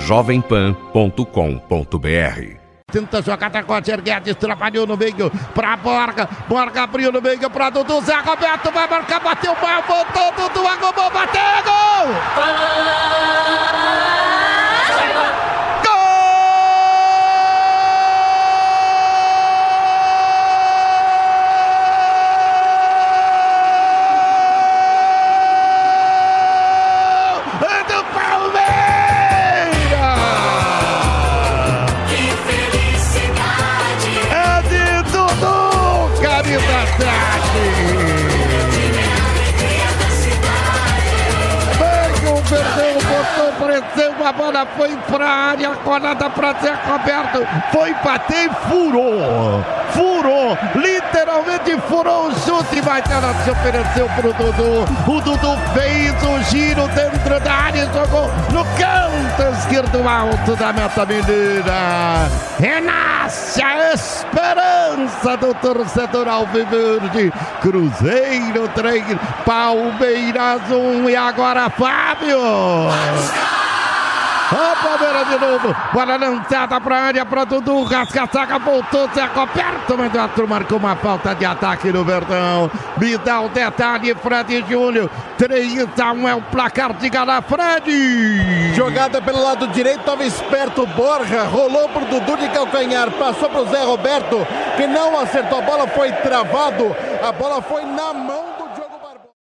jovempan.com.br. Tenta jogar até com o Guedes, trabalhou no meio pra Borga, Borga abriu no meio pra Dudu, Zé Roberto vai marcar, bateu mal, voltou, Dudu agobou, bateu, gol! A bola foi pra área, colada pra Zé Roberto, foi bater e furou, literalmente furou o chute, mas ela se ofereceu pro Dudu, o Dudu fez o giro dentro da área e jogou no canto esquerdo alto da meta mineira. Renasce a esperança do torcedor alviverde. Cruzeiro 3, Palmeiras 1 e agora Fábio. O Palmeiras de novo, bola lançada pra área, pra Dudu, rasga a saca, voltou, Zé Roberto, mas o Arthur marcou uma falta de ataque no Verdão. Me dá o detalhe, Fred Júnior, 3-1 é o placar, diga lá, Fred. Jogada pelo lado direito, estava esperto Borja, rolou pro Dudu de calcanhar, passou pro Zé Roberto, que não acertou a bola, foi travado, a bola foi na mão do